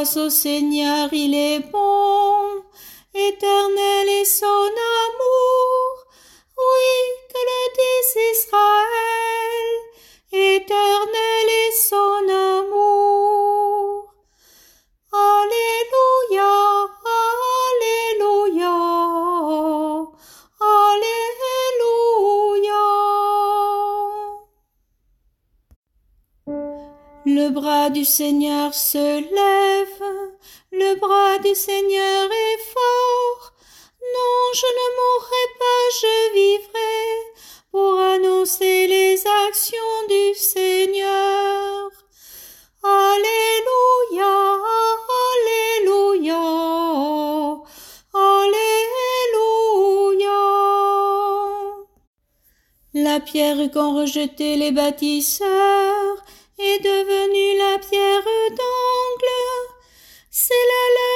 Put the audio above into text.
grâce au Seigneur, il est bon. Éternel est son amour. Oui, que le dise Israël. Éternel est son amour. Alléluia, Alléluia, Alléluia. Le bras du Seigneur se lève, le bras du Seigneur est fort. Non, je ne mourrai pas, je vivrai pour annoncer les actions du Seigneur. Alléluia, Alléluia, Alléluia. La pierre qu'ont rejetée les bâtisseurs est devenue la pierre d'angle. C'est là